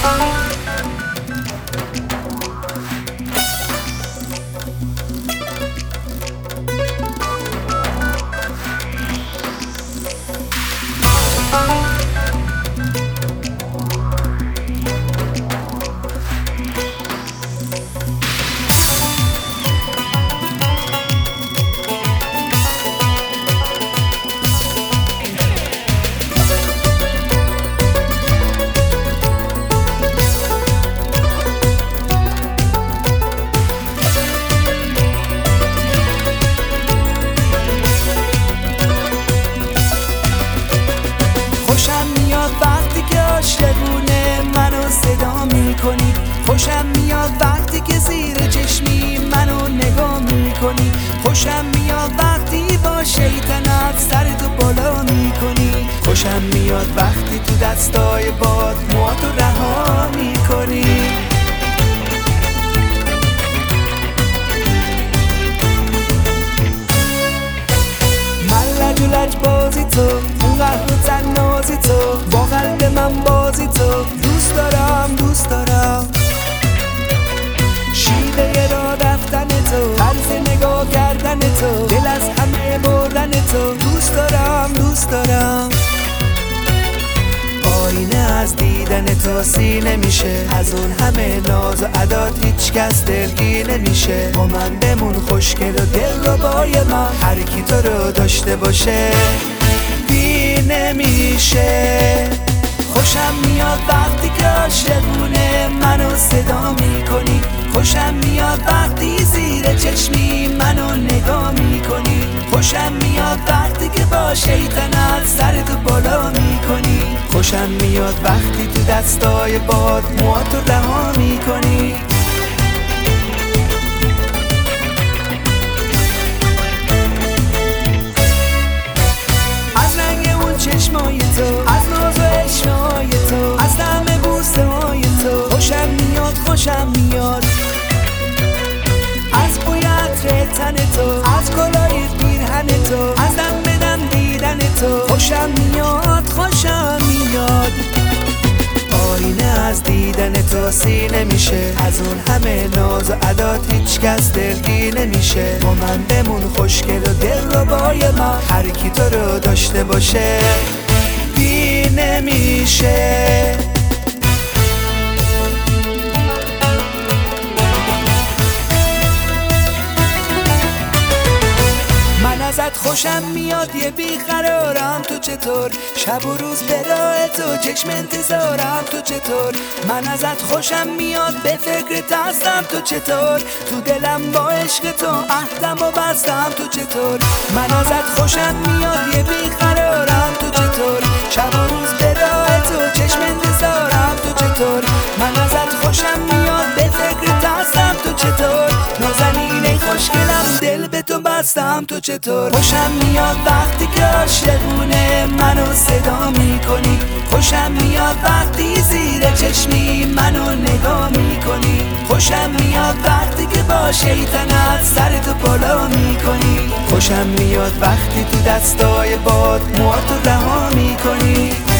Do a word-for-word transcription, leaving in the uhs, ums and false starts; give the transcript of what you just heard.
عاشقونه منو صدا میکنی، خوشم میاد وقتی که زیر چشمی منو نگاه میکنی، خوشم میاد وقتی با شیطنت سرتو بالا میکنی، خوشم میاد وقتی تو دستای باد موهاتو رها میکنی. من لج و لج بازی تو، اون قهر و تنازی تو، با قلب من بازی تو، دوست دارم دوست دارم شیوه را رفتن تو، طرز نگاه کردن تو، دل از همه بردن تو، دوست دارم دوست دارم. آینه از دیدن تو سینه میشه، از اون همه ناز و عدات هیچ کس دلگیر نمیشه، با من بمون خوشگل و دل رو بای من، هر کی تو رو داشته باشه بی نمیشه. خوشم میاد وقتی که عاشقونه منو صدا میکنی، خوشم میاد وقتی زیر چشمی منو نگاه میکنی، خوشم میاد وقتی که با شیطنت سرتو بالا میکنی، خوشم میاد وقتی تو دستای باد موهاتو رها میکنی. از رنگ اون چشمای تو، از ناز و اشنای تو، از طعم بوسه های تو، خوشم میاد خوشم میاد از بوی عطر تن تو، از کلاه پیرهن تو، از دم به دم دیدن تو، خوشم میاد خوشم میاد. آینه از دیدن تو سینه میشه، از اون همه ناز و عدات هیچ کس دلگیر نمیشه، با من بمون خوشگل و دل رو بای من، هر کی تو رو داشته باشه بی نمیشه. من ازت خوشم میاد یه بیقرارم، تو چطور؟ شب و روز به راه تو چشم انتظارم، تو چطور؟ من ازت خوشم میاد به فکرت هستم، تو چطور؟ تو دلم با عشق تو عهدم و بستم، تو چطور؟ من ازت خوشم میاد یه بیقرارم، تو چطور؟ شب و روز به راه تو چشم انتظارم، تو چطور؟ من ازت خوشم میاد به فکرت هستم، تو چطور؟ نازنینه خوشگلم دل به تو بستم، تو چطور؟ خوشم میاد وقتی که عاشقونه منو صدا میکنی، خوشم میاد وقتی زیر چشمی منو نگاه میکنی، خوشم میاد وقتی که با شیطنت سرتو بالا میکنی، خوشم میاد وقتی تو دستای باد موهاتو رها میکنی.